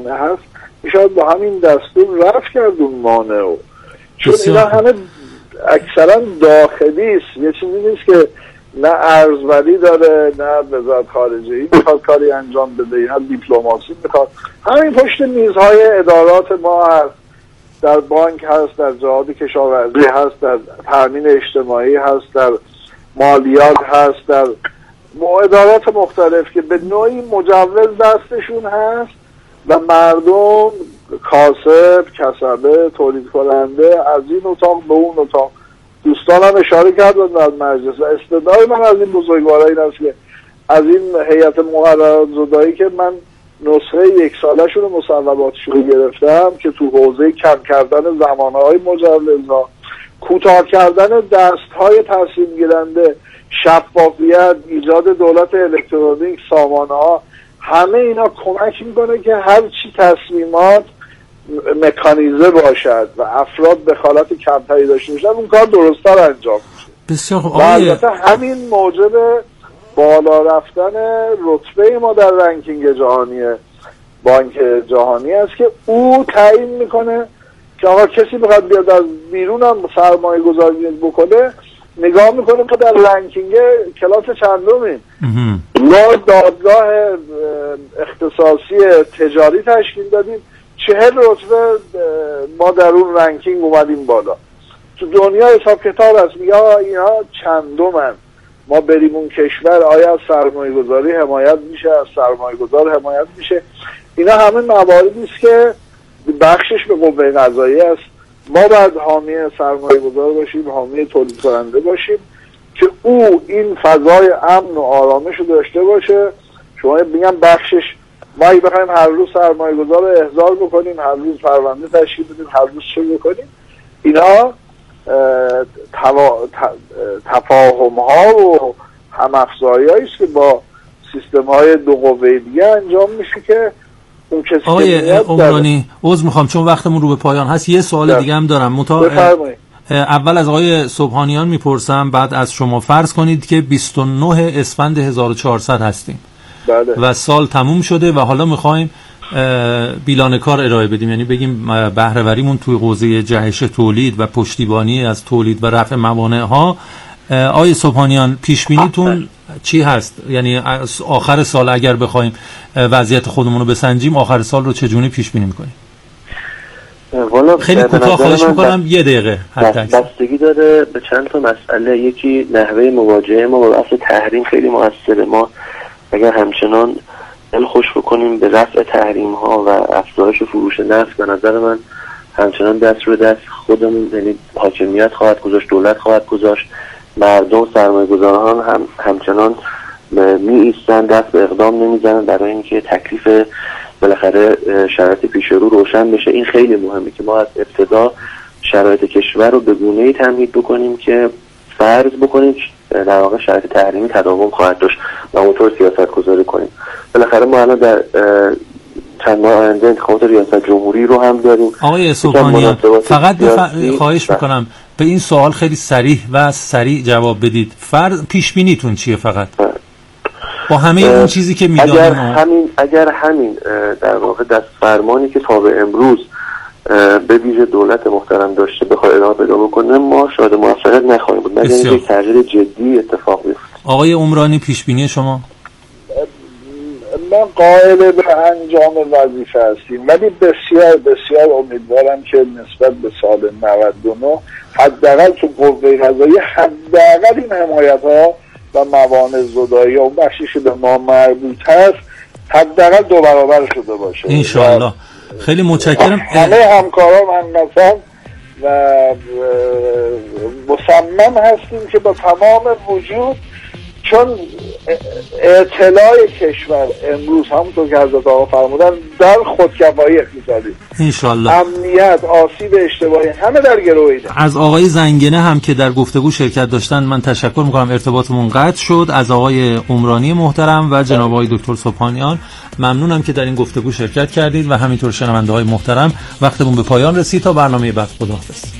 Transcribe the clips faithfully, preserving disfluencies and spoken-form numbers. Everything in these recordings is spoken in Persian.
مانع هست میشاید با همین دستور رفع کرد اون مانع، چون اینا همه اکثرا داخلی است، یه چیزی نیست که نه ارزوری داره نه وزارت خارجه ای میخواد کاری انجام بده نه دیپلماسی میخواد. همین پشت میزهای ادارات ما هست، در بانک هست، در جهاد کشاورزی هست، در تامین اجتماعی هست، در مالیات هست، در ادارات مختلف که به نوعی مجوز دستشون هست و مردم کاسب، کسبه، تولید کننده از این اتاق به اون اتاق. دوستانم اشاره کردن در مجلس و استدلال من از این بزرگوارا این است که از این هیئت مقررات زدایی که من نسخه یک سالشون و مصوباتشون رو گرفتم که تو حوزه کم کردن زمانهای مجوزها، کوتاه کردن دستهای تصمیم گیرنده، شفافیت، ایجاد دولت الکترونیک، سامانه ها، همه اینا کمک میکنه که هر چی تصمیمات مکانیزه باشد و افراد دخالت کمتری داشته باشن اون کار درست‌تر انجام میشه. بسیار خوب. و البته همین موجب بالا رفتن رتبه ما در رنکینگ جهانی بانک جهانی است که او تعیین میکنه که آقا کسی بخواد بیاد از بیرون هم سرمایه گذاری بکنه، نگاه میکنه که در رنکینگ کلاس چندمیم. ما دادگاه اختصاصی تجاری تشکیل دادیم، چهل رتبه ما در اون رنکینگ اومدیم بالا. تو دنیا حساب کتاب هست، میگه اینا چندمن، ما بریم اون کشور آیا از سرمایه گذاری حمایت میشه، از سرمایه گذار حمایت میشه. اینا همه مواردی است که بخشش به قوه قضاییه است. ما باید حامی سرمایه گذار باشیم، حامی تولید کننده باشیم که او این فضای امن و آرامش رو داشته باشه. شما میگم بخشش ما اگه بخوایم هر روز سرمایه گذار رو احضار بکنیم، هر روز پرونده تشکیل بدیم، هر روز چه بکنیم، اینا تفاهم ها و همافزایی است که با سیستم های دو قوه دیگه انجام میشه که اون کسی آقای عمرانی عذر میخوام چون وقتمون رو به پایان هست، یه سوال ده. دیگه هم دارم. متا... اول از آقای سبحانیان میپرسم، بعد از شما. فرض کنید که بیست و نه اسفند هزار و چهارصد هستیم بله. و سال تموم شده و حالا میخوایم بیلان کار ارائه بدیم، یعنی بگیم بهره‌وریمون توی حوزه جهش تولید و پشتیبانی از تولید و رفع موانع ها. آقای سبحانیان پیش بینیتون چی هست؟ یعنی آخر سال اگر بخوایم وضعیت خودمون رو بسنجیم، آخر سال رو چجوری پیش بینی می‌کنیم؟ خیلی کوتاه خواهش می‌کنم، یه دقیقه حتی. بستگی داره به چند تا مسئله. یکی نحوه مواجهه ما با اصل تحریم خیلی موثره. ما اگر همچنان دل خوش بکنیم به رفع تحریم ها و افزایش فروش نفت، به نظر من همچنان دست رو دست خودمون، یعنی حاکمیت خواهد گذاشت، دولت خواهد گذاشت، مردم سرمایه گذاران هم همچنان می ایستن، دست به اقدام نمیزنن برای اینکه تکلیف بالاخره شرایط پیش رو روشن بشه. این خیلی مهمه که ما از ابتدا شرایط کشور رو به گونه‌ای تمهید بکنیم که فرض بکنیم در واقع شرایط تحریمی تداوم خواهد داشت و اونطور سیاست گذاری کنیم. بالاخره ما الان در چند ماه آینده انتخابات ریاست جمهوری رو هم داریم. آقای سبحانیان فقط بف... خواهش میکنم به این سوال خیلی صریح و سریع جواب بدید. فرض پیش بینیتون چیه فقط؟ با همه اون چیزی که میدانیم. اگر همین اگر همین در واقع دست فرمانی که تا به امروز به ویژه دولت محترم داشته بخواد ادامه پیدا بکنه، ما شاید موفقیت نخواهیم بود، مگر اینکه یک تغییر جدی اتفاق بیفته. آقای عمرانی پیش بینی شما؟ من قائل به انجام وظیفه هستیم، ولی بسیار بسیار امیدوارم که نسبت به سال نود و نه حداقل تو قوه قضاییه حداقل این حمایت ها و موانع زدایی اون بخشی که به ما مربوط هست حداقل دو برابر شده باشه. انشاءالله. خیلی متشکرم. همه همکاران هم‌نسل و مصمم هستیم که با تمام وجود، چون اطلاع کشور امروز همونطور که حضرت آقا فرمودن در خودکفایی اقتصادی، انشالله، امنیت، آسیب اجتماعی همه در گروه ایده. از آقای زنگنه هم که در گفتگو شرکت داشتن من تشکر میکنم. ارتباطمون قطع شد. از آقای عمرانی محترم و جناب آقای دکتر سبحانیان ممنونم که در این گفتگو شرکت کردید و همینطور شنونده های محترم. وقتمون به پایان رسید. تا برنامه بعد، خداحافظ.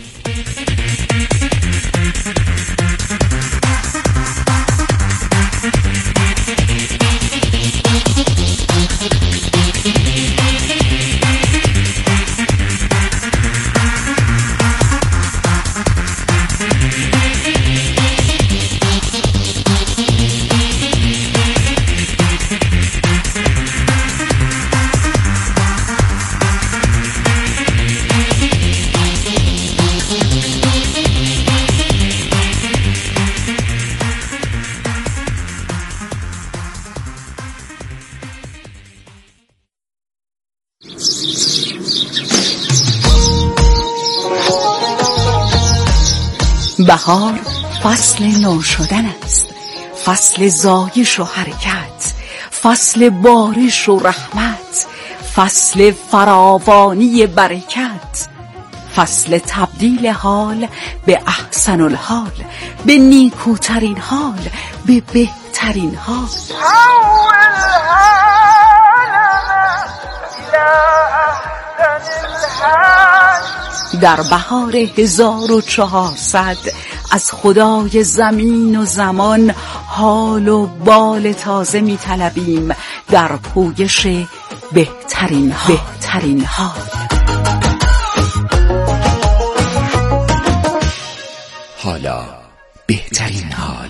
بهار فصل نو شدن است، فصل زایش و حرکت، فصل بارش و رحمت، فصل فراوانی برکت، فصل تبدیل حال به احسن الحال، به نیکوترین حال، به بهترین حال. در بهار هزار و چهارصد از خدای زمین و زمان حال و بال تازه می طلبیم در پویش بهترین حال. بهترین حال. حالا بهترین حال.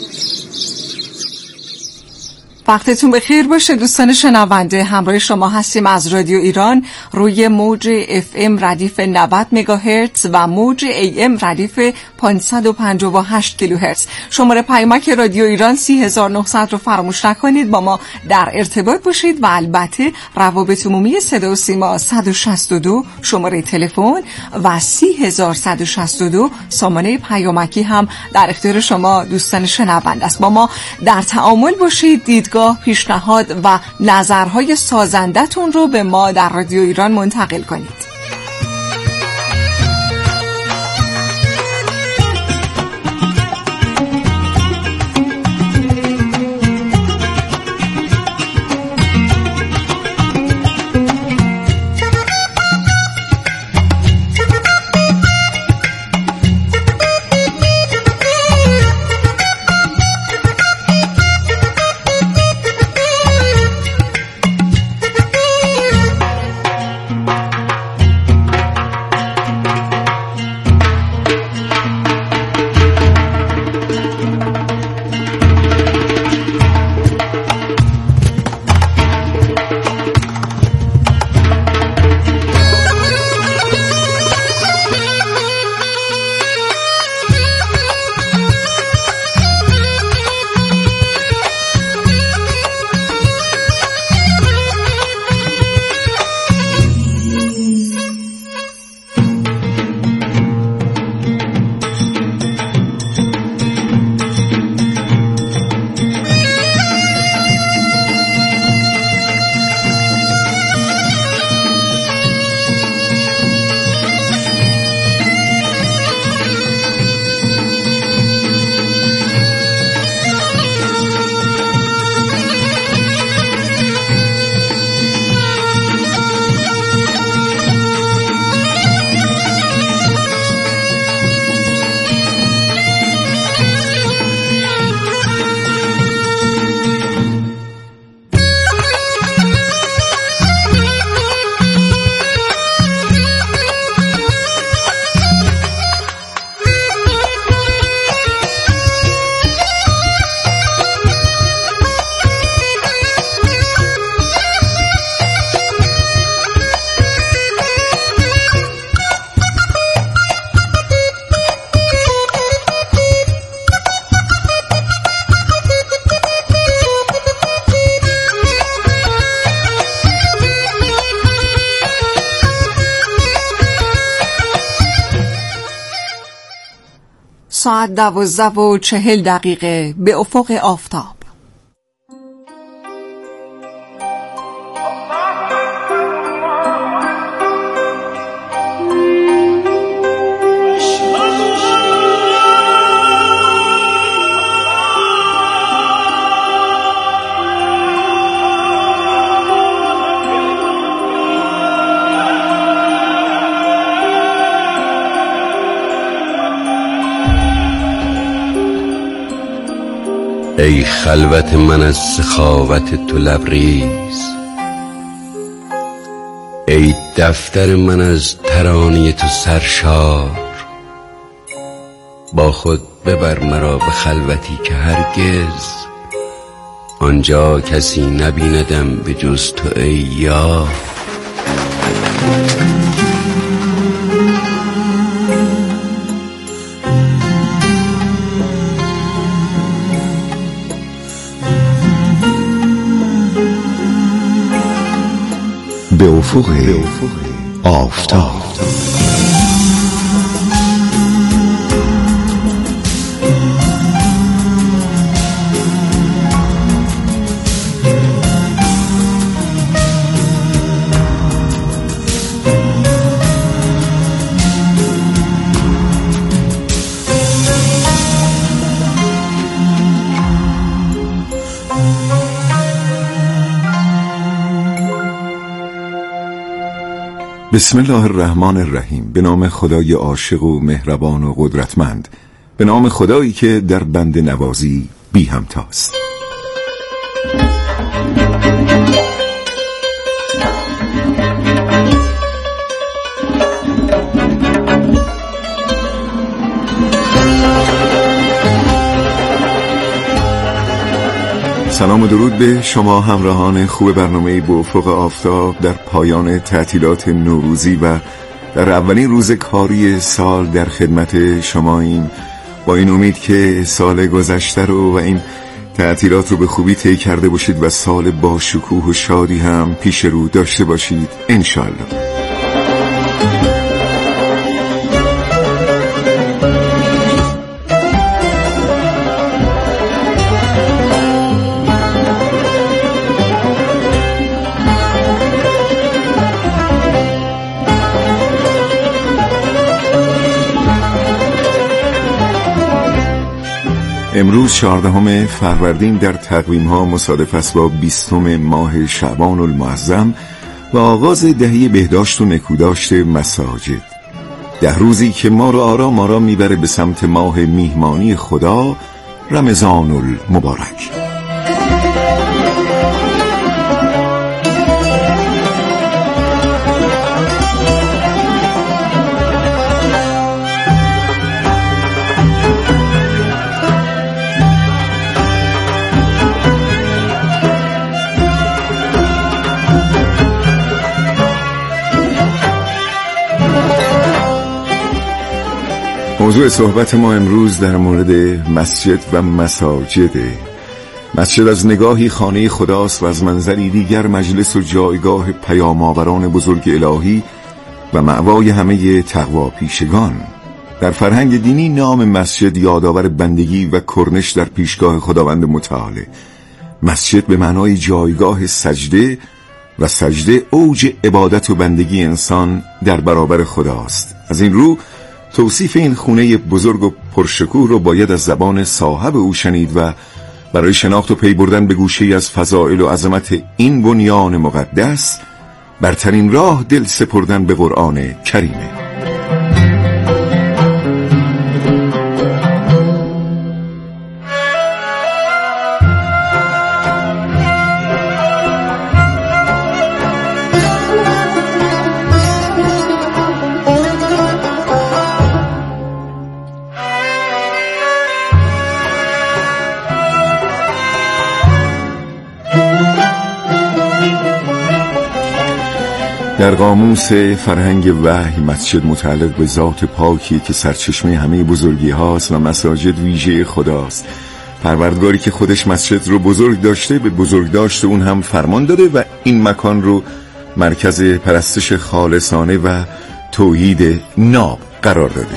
وقتتون بخیر باشه دوستان شنونده. همراه شما هستیم از رادیو ایران روی موج اف ام ردیف نود مگاهرتز و موج ای ام ردیف پانصد و پنجاه و هشت کیلوهرتز. شماره پیامک رادیو ایران سی هزار و نهصد رو فراموش نکنید، با ما در ارتباط باشید و البته روابط عمومی صدا و سیما صد و شصت و دو شماره تلفن و سی هزار و صد و شصت و دو سامانه پیامکی هم در اختیار شما دوستان شنونده است. با ما در تعامل باشید، دیدگاه، پیشنهاد و نظرهای سازندتون رو به ما در رادیو ایران منتقل کنید. ساعت دوازده و چهل دقیقه به افق آفتاب. ای خلوت من از سخاوت تو لبریز، ای دفتر من از ترانه تو سرشار، با خود ببر مرا به خلوتی که هرگز آنجا کسی نبیندم به جز تو ای یار. به افق آفتاب. بسم الله الرحمن الرحیم. به نام خدای عاشق و مهربان و قدرتمند، به نام خدایی که در بند نوازی بی همتاست. سلام و درود به شما همراهان خوب برنامه به افق آفتاب در پایان تعطیلات نوروزی و در اولین روز کاری سال در خدمت شماییم، با این امید که سال گذشته رو و این تعطیلات رو به خوبی طی کرده باشید و سال با شکوه و شادی هم پیش رو داشته باشید انشالله. امروز چهاردهم فروردین در تقویم ها مصادف است با بیستم ماه شعبان المعظم و آغاز دهه بهداشت و نکوداشت مساجد. ده روزی که ما را آرام آرام میبره به سمت ماه میهمانی خدا، رمضان المبارک. موضوع صحبت ما امروز در مورد مسجد و مساجده. مسجد از نگاهی خانه خداست و از منظری دیگر مجلس و جایگاه پیام‌آوران بزرگ الهی و مأوای همه تقواپیشگان. در فرهنگ دینی نام مسجد یادآور بندگی و کرنش در پیشگاه خداوند متعال. مسجد به معنای جایگاه سجده و سجده اوج عبادت و بندگی انسان در برابر خداست. از این رو توصیف این خونه بزرگ و پرشکوه رو باید از زبان صاحب او شنید و برای شناخت و پی بردن به گوشه‌ای از فضائل و عظمت این بنیان مقدس برترین راه دل سپردن به قرآن کریمه. در قاموس فرهنگ وحی مسجد متعلق به ذات پاکی که سرچشمه همه بزرگی هاست و مساجد ویژه خداست. پروردگاری که خودش مسجد رو بزرگ داشته به بزرگ داشته اون هم فرمان داده و این مکان رو مرکز پرستش خالصانه و توحید ناب قرار داده.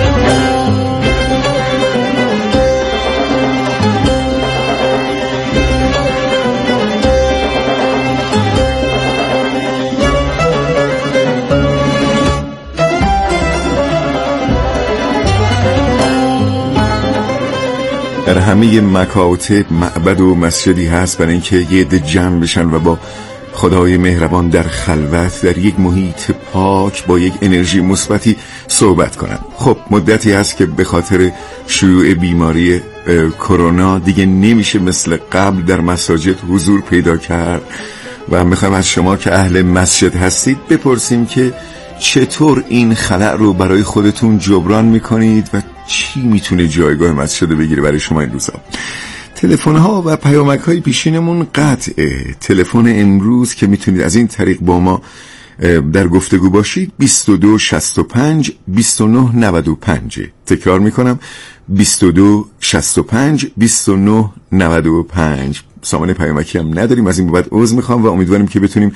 در همه مکاتب معبد و مسجدی هست برای اینکه یه عده جمع بشن و با خدای مهربان در خلوت در یک محیط پاک با یک انرژی مثبتی صحبت کنن. خب مدتی هست که به خاطر شیوع بیماری کرونا دیگه نمیشه مثل قبل در مساجد حضور پیدا کرد و میخوایم از شما که اهل مسجد هستید بپرسیم که چطور این خلأ رو برای خودتون جبران میکنید و چی میتونه جایگاه مسجد بگیره برای شما این روزا. تلفن ها و پیامک های پیشینمون قطعه. تلفن امروز که میتونید از این طریق با ما در گفتگو باشید بیست و دو شصت و پنج بیست و نه نود و پنج. تکرار میکنم بیست و دو شصت و پنج بیست و نه نود و پنج. سامان پیامکی هم نداریم، از این بعد عذر میخوام و امیدواریم که بتونیم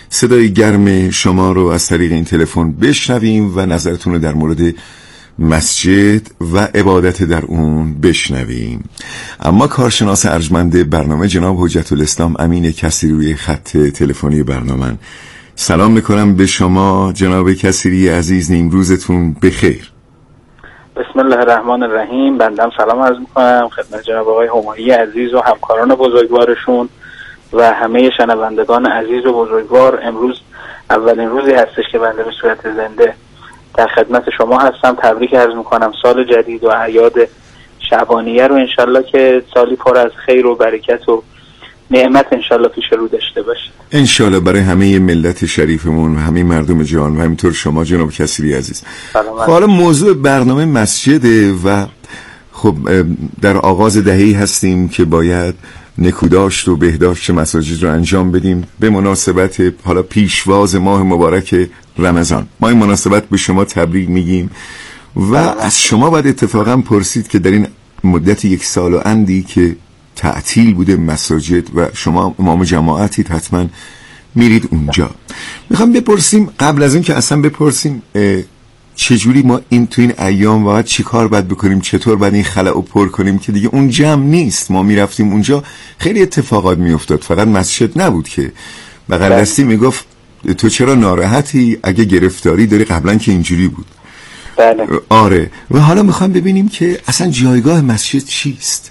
صدای گرم شما رو از طریق این تلفن بشنویم و نظرتون رو در مورد مسجد و عبادت در اون بشنویم. اما کارشناس ارجمند برنامه جناب حجت الاسلام امین کثیری روی خط تلفنی برنامه. سلام میکنم به شما جناب کثیری عزیز، نیمروزتون بخیر. بسم الله الرحمن الرحیم. بندم سلام عرض میکنم خدمت جناب آقای همایی عزیز و همکاران بزرگوارشون و همه شنوندگان عزیز و بزرگوار. امروز اولین روزی هستش که بنده به صورت زنده در خدمت شما هستم. تبریک عرض میکنم سال جدید و اعیاد شعبانیه رو، انشالله که سالی پر از خیر و برکت و نعمت انشالله پیش رو داشته باشید. انشالله برای همه ملت شریفمون و همه مردم جهان و همینطور شما جناب کثیری عزیز. حالا موضوع برنامه مسجده و خب در آغاز دهه‌ای هستیم که باید نکوداشت و بهداشت مساجد رو انجام بدیم به مناسبت حالا پیشواز ماه مبارک رمضان. ما این مناسبت به شما تبریک میگیم و از شما باید اتفاقا پرسید که در این مدت یک سال و اندی که تعطیل بوده مساجد و شما امام جماعتید حتما میرید اونجا، میخوام بپرسیم قبل از این که اصلا بپرسیم چجوری ما این تو این ایام باید چی کار باید بکنیم، چطور باید این خلأ رو پر کنیم که دیگه اون جمع نیست. ما میرفتیم اونجا خیلی اتفاقات میافتاد، فقط مسجد نبود که بغل دستی میگفت تو چرا ناراحتی اگه گرفتاری داری، قبلا که اینجوری بود. بله. آره. و حالا میخوام ببینیم که اصلا جایگاه مسجد چیست.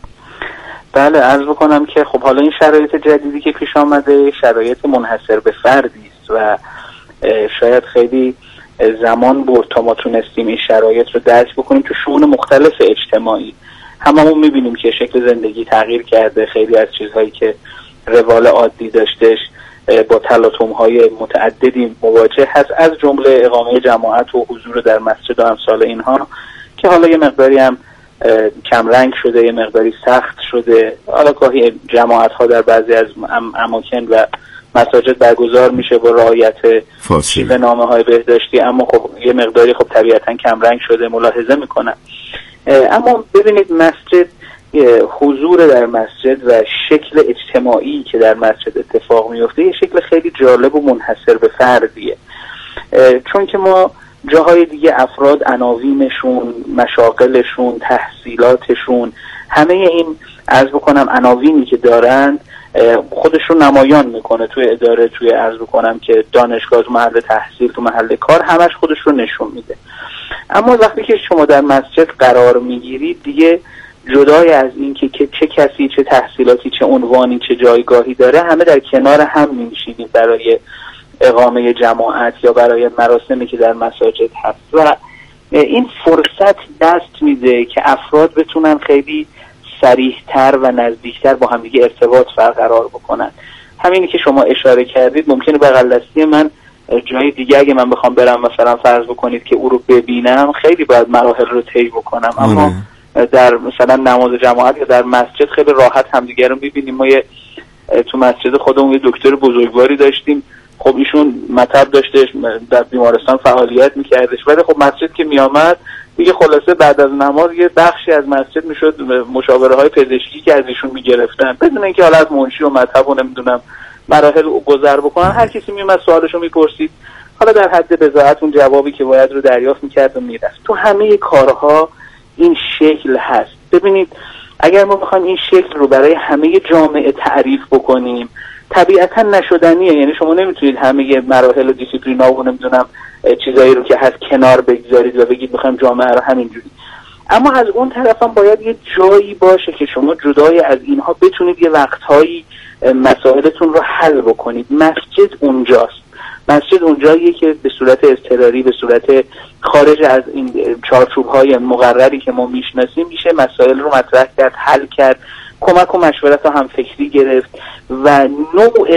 بله عرض بکنم که خب حالا این شرایط جدیدی که پیش آمده شرایط منحصر به فردی است و شاید خیلی زمان برد تا ما تونستیم این شرایط رو درک بکنیم تو شؤون مختلف اجتماعی. هممون میبینیم که شکل زندگی تغییر کرده، خیلی از چیزهایی که روال عادی داشتش با تلاطم‌های متعددی مواجه هست، از جمله اقامه جماعت و حضور در مسجد و امثال اینها که حالا یه مقداری هم کم رنگ شده، یه مقداری سخت شده. حالا گاهی جماعت ها در بعضی از اماکن و مساجد برگزار میشه با رعایت شیوه نامه های بهداشتی، اما خب یه مقداری خب طبیعتا کم رنگ شده ملاحظه میکنن. اما ببینید مسجد، حضور در مسجد و شکل اجتماعی که در مسجد اتفاق میفته یه شکل خیلی جالب و منحصر به فردیه، چون که ما جاهای دیگه افراد عناوینشون، مشاغلشون، تحصیلاتشون، همه این عرض بکنم عناوینی که دارند خودشون نمایان میکنه توی اداره، توی عرض بکنم که دانشگاه، تو محل تحصیل، تو محل کار، همش خودش رو نشون میده. اما وقتی که شما در مسجد قرار میگیرید دیگه جدای از این که چه کسی، چه تحصیلاتی، چه عنوانی، چه جایگاهی داره، همه در کنار هم میشینید برای اقامه جماعت یا برای مراسمی که در مساجد هست و این فرصت دست میده که افراد بتونن خیلی صریح‌تر و نزدیکتر با همدیگه ارتباط برقرار بکنن. همینی که شما اشاره کردید، ممکنه بغل دستی من جای دیگه اگه من بخوام برم مثلا فرض بکنید که او رو ببینم خیلی باید مراحل رو طی بکنم، اما در مثلا نماز جماعت یا در مسجد خیلی راحت همدیگه رو میبینیم. ما یه تو مسجد خودمون یه دکتر بزرگواری داشتیم، خب ایشون مطب داشتش، در بیمارستان فعالیت میکردش، ولی خب مسجد که میامد دیگه خلاصه بعد از نماز یه بخشی از مسجد میشد مشاوره های پزشکی که از ایشون میگرفتن، بدون اینکه حالا از منشی و مطب و نمیدونم مراحل گذر بکنن، هر کسی میومد سوالشو میپرسید، حالا در حد بضاعت اون جوابی که باید رو دریافت میکرد و میرفت. تو همه کارها این شکل هست. ببینید اگر ما بخوایم این شکل رو برای همه جامعه تعریف بکنیم طبیعتا نشدنیه، یعنی شما نمیتونید همه مراحل و دیسیپلینا و نمیدونم چیزایی رو که هست کنار بگذارید و بگید بخوایم جامعه رو همینجوری. اما از اون طرف هم باید یه جایی باشه که شما جدای از اینها بتونید یه وقتهایی مسائلتون رو حل بکنید. مسجد اونجاست. مسجد اونجاییه که به صورت اضطراری، به صورت خارج از این چارچوب‌های مقرری که ما میشناسیم میشه مسائل رو مطرح کرد، حل کرد، کمک و مشورت و هم فکری گرفت و نوع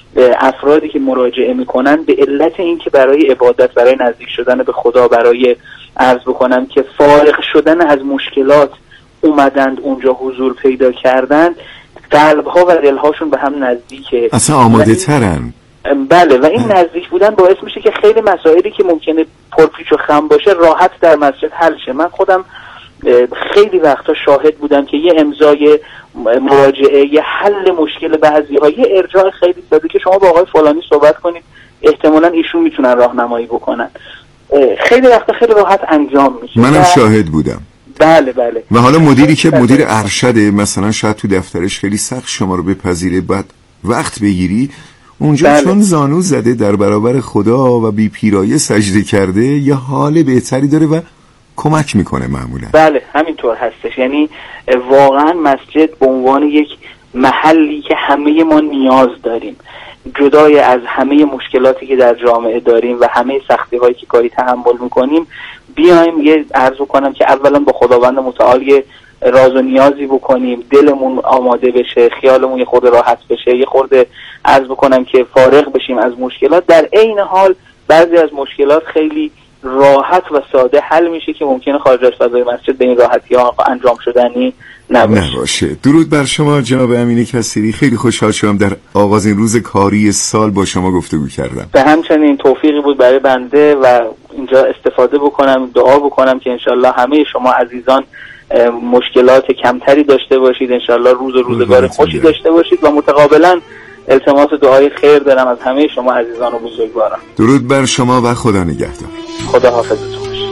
افرادی که مراجعه میکنن به علت این که برای عبادت، برای نزدیک شدن به خدا، برای عرض بکنم که فارغ شدن از مشکلات اومدند اونجا حضور پیدا کردند، قلبها و دلهاشون به هم نزدیکه، اصلا آماده ترن. بله، و این نزدیک بودن باعث میشه که خیلی مسائلی که ممکنه پرپیچ و خم باشه راحت در مسجد حل شه. من خودم خیلی وقتا شاهد بودم که یه امضای مراجعه، یه حل مشکل بعضی‌ها، یه ارجاع خیلی ساده که شما با آقای فلانی صحبت کنید احتمالاً ایشون میتونن راهنمایی بکنن، خیلی وقتا خیلی راحت انجام میشه. منم شاهد بودم. بله بله. و حالا مدیری که مدیر ارشده مثلا شاید تو دفترش خیلی سخت شما رو بپذیره، بعد وقت بگیری اونجا بله. چون زانو زده در برابر خدا و بی پیرایه سجده کرده یه حال بهتری داره و کمک میکنه معمولا. بله همینطور هستش. یعنی واقعا مسجد به عنوان یک محلی که همه ما نیاز داریم، جدای از همه مشکلاتی که در جامعه داریم و همه سختی هایی که گاهی تحمل میکنیم، بیایم یه عرض کنم که اولا با خداوند متعال یه راز و نیازی بکنیم، دلمون آماده بشه، خیالمون یه خورده راحت بشه، یه خورده عرض بکنم که فارغ بشیم از مشکلات. در عین حال بعضی از مشکلات خیلی راحت و ساده حل میشه که ممکنه خارج از فضای مسجد به این راحتی ها انجام شدنی نباشه. نباشه. درود بر شما جناب امین کثیری، خیلی خوشحال شدم در آغاز این روز کاری سال با شما گفتگو کردم. به همچنین توفیقی بود برای بنده و اینجا استفاده بکنم، دعا بکنم که انشالله همه شما عزیزان مشکلات کمتری داشته باشید، انشالله روز و روزگار خوشی داشته باشید و متقابلا التماس دعای خیر دارم از همه شما عزیزان و بزرگواران. درود بر شما و خدا نگهدار. خدا حافظتون باشه.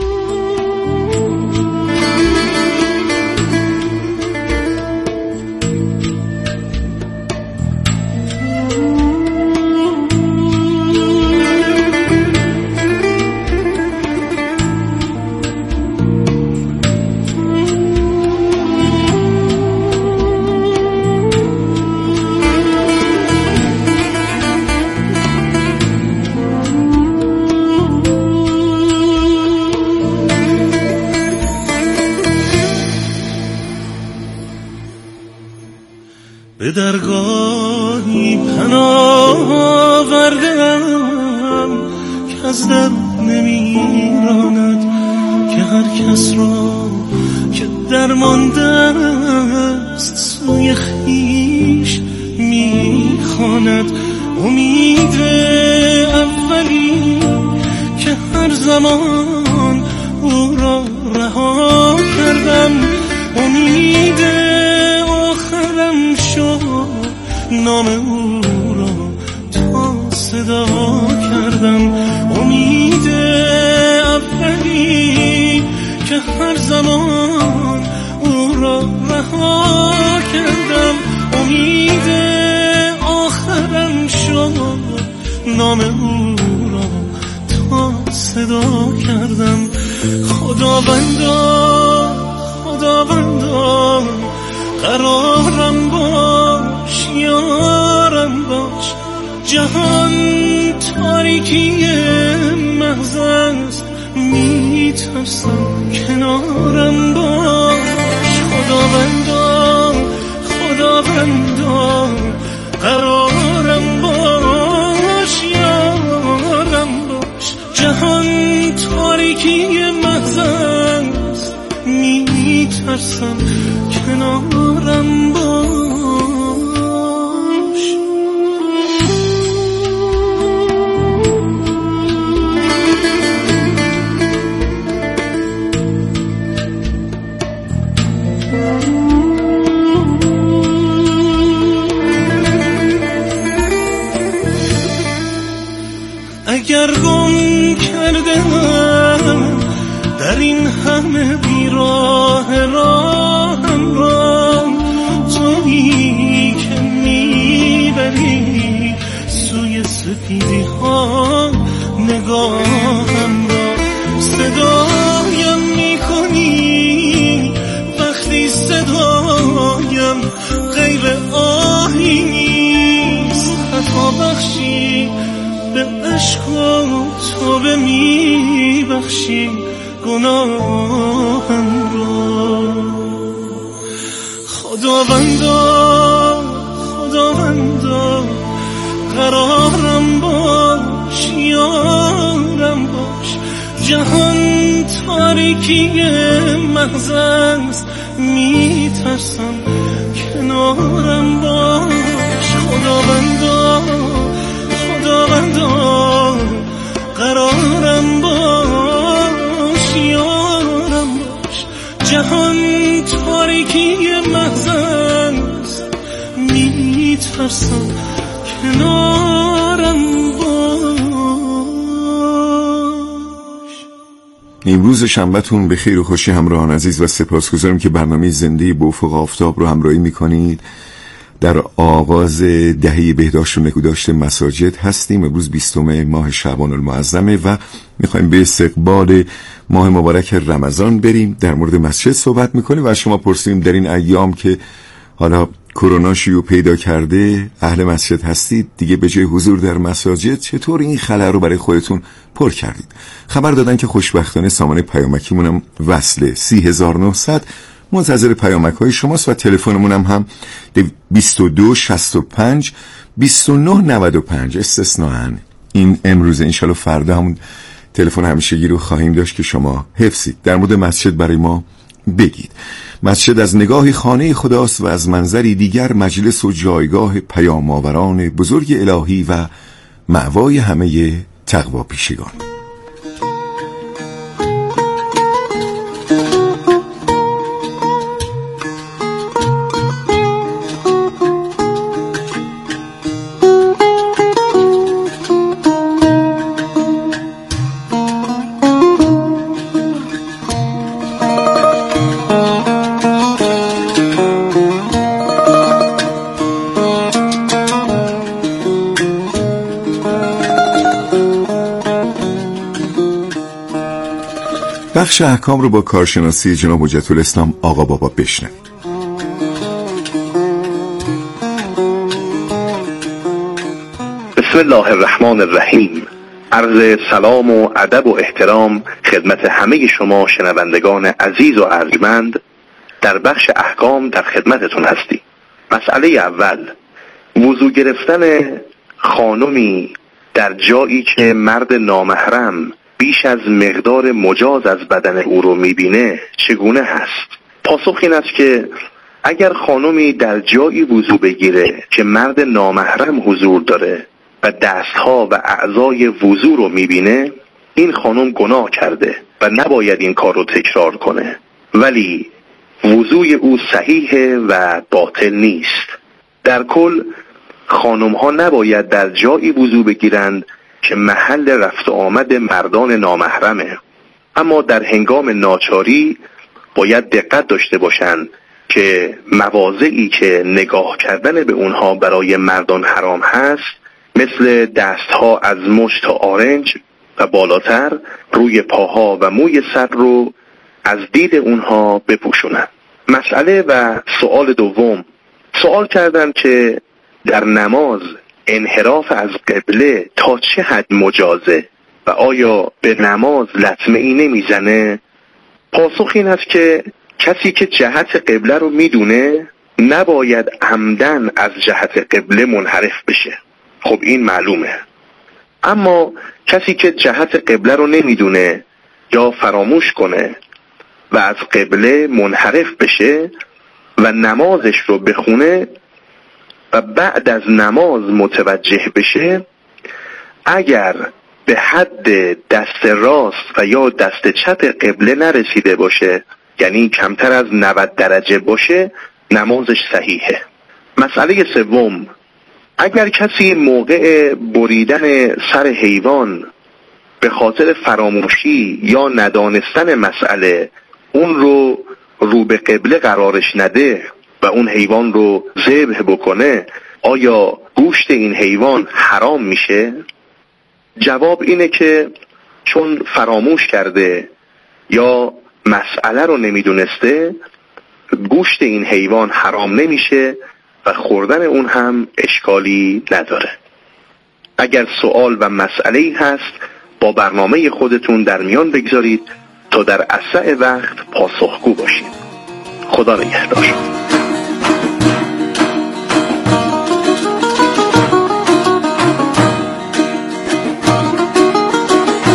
به درگاهی پناه آوردم که از در نمیراند، که هر کس را که درمانده است سوی خویش میخواند. امید اولی که هر زمان او را رها کردم، امید آخرم شد نام او را تا صدا کردم. امید اولی که هر زمان او را رها کردم، امید آخرم شد نام او را تا صدا کردم. خداوندا خداوندا قرارم باش، یارم باش، جهان تاریکی محض است، میترسم کنارم باش. خداوندا خداوندا قرارم باش، یارم باش، جهان تاریکی محض است، میترسم کنارم باش. اگر گم کردم در این همه بیراه راهم را، تویی که میبری سوی سپیدی ها نگاهم را، صدایم میکنی وقتی صدایم غیر آهی نیست، خطا بخشی به عشق و توبه میبخشی گناهم را. خداوندا خداوندا قرارم باش، یارم باش، جهان تاریکی محض است، میترسم کنارم باش. خداوندا خداوندا قرارم باش، یارم باش، جهان تاریکی محض است، نیستم کنارم باش. امروز شنبه‌تون به خیر و خوشی همراهان عزیز و سپاسگزارم که برنامه زنده به افق آفتاب رو همراهی میکنید. در آغاز دهه بهداشت و نگهداشت مساجد هستیم. امروز بیستم ماه شعبان المعظمه و میخوایم به استقبال ماه مبارک رمضان بریم. در مورد مسجد صحبت میکنیم و از شما پرسیم در این ایام که حالا کرونا شیوع پیدا کرده اهل مسجد هستید، دیگه به جای حضور در مساجد چطور این خلأ رو برای خودتون پر کردید؟ خبر دادن که خوشبختانه سامانه پیامکیمونم وصله سی هزار و نهصد. منتظر پیامک های شماست و تلفنمون هم هم بیست و دو شصت و پنج بیست و نه نود و پنج. استثناً این امروز انشالله فردا همون تلفن همیشگی رو خواهیم داشت که شما حفظید. در مورد مسجد برای ما بگید. مسجد از نگاهی خانه خداست و از منظری دیگر مجلس و جایگاه پیام آوران بزرگ الهی و مأوای همه تقوا پیشگان. بخش احکام رو با کارشناسی جناب حجت الاسلام آقا بابا بشنوید. بسم الله الرحمن الرحیم. عرض سلام و ادب و احترام خدمت همه شما شنوندگان عزیز و ارجمند. در بخش احکام در خدمتتون هستیم. مسئله اول، وضو گرفتن خانمی در جایی که مرد نامحرم بیش از مقدار مجاز از بدن او رو میبینه چگونه هست؟ پاسخ این است که اگر خانمی در جایی وضو بگیره که مرد نامحرم حضور داره و دستها و اعضای وضو رو میبینه، این خانم گناه کرده و نباید این کار رو تکرار کنه، ولی وضوی او صحیحه و باطل نیست. در کل خانم ها نباید در جایی وضو بگیرند که محل رفت و آمد مردان نامحرمه، اما در هنگام ناچاری باید دقت داشته باشند که مواضعی که نگاه کردن به اونها برای مردان حرام هست، مثل دستها از مشت تا آرنج و بالاتر، روی پاها و موی سر رو از دید اونها بپوشونن. مسئله و سوال دوم، سوال کردن که در نماز انحراف از قبله تا چه حد مجازه و آیا به نماز لطمه ای نمیزنه؟ پاسخ این است که کسی که جهت قبله رو میدونه نباید عمدن از جهت قبله منحرف بشه. خب این معلومه. اما کسی که جهت قبله رو نمیدونه یا فراموش کنه و از قبله منحرف بشه و نمازش رو بخونه و بعد از نماز متوجه بشه، اگر به حد دست راست و یا دست چپ قبله نرسیده باشه، یعنی کمتر از نود درجه باشه، نمازش صحیحه. مسئله سوم، اگر کسی موقع بریدن سر حیوان به خاطر فراموشی یا ندانستن مسئله اون رو رو به قبله قرارش نده و اون حیوان رو ذبح بکنه، آیا گوشت این حیوان حرام میشه؟ جواب اینه که چون فراموش کرده یا مسئله رو نمیدونسته، گوشت این حیوان حرام نمیشه و خوردن اون هم اشکالی نداره. اگر سوال و مسئله‌ای هست با برنامه خودتون در میان بگذارید تا در اسرع وقت پاسخگو باشید. خدا نگهدار.